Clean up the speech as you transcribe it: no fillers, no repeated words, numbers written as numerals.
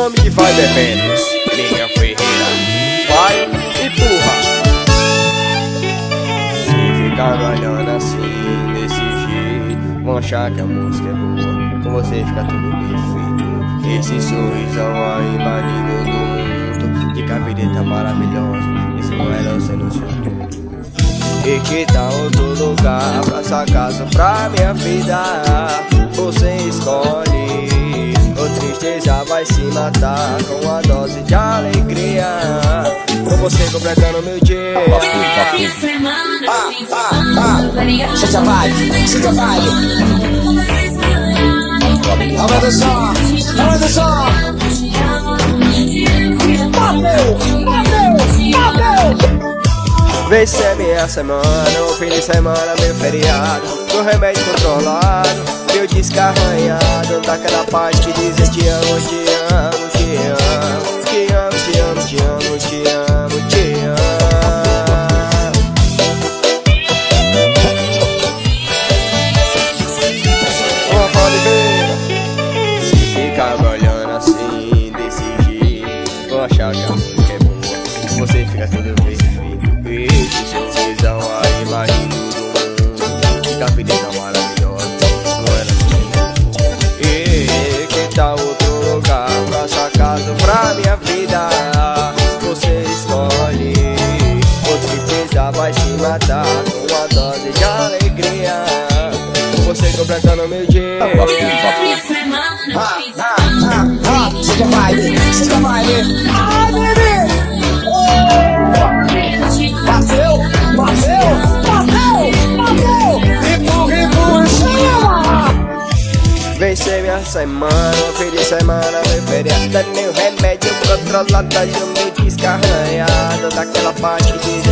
nome que vai bebendo, minha ferreira, vai e empurra. Se ficar olhando assim, desse jeito, vão achar que a música é boa, com você fica tudo perfeito. Esse sorrisão aí, maninho do mundo, de cabeleta maravilhosa, esse não é sendo surdo. E que tal outro lugar, pra essa casa, pra minha vida, você escolhe. Ou tristeza vai se matar com a dose de alegria, com você completando meu dia. Sente a vibe, sente a vibe. Aumenta o som, aumenta o som. Bateu, bateu, bateu. Vem ser minha semana, o fim de semana, meu feriado, meu remédio controlado, meu descarranhado, daquela parte que diz eu te amo, te amo, te amo, te amo, te amo, te amo, te amo, te amo. Uma pode ver, se ficar me olhando assim, desse jeito, vou achar que a música é boa, você fica tudo perfeito. Esse sorrisão aí, maninho do mundo, que cabeleta maravilhosa, não era no. E que tal outro lugar, pra sua casa, pra minha vida, você escolhe. Ou tristeza vai se matar com a dose de alegria, você completando meu dia. Sente a vibe, sente a vibe. Ai, bebê! Bateu, bateu, bateu, bateu. Empurra, chama. Vem ser minha semana, fim de semana, meu feriado, meu remédio controlado, eu me descarranhado, daquela parte de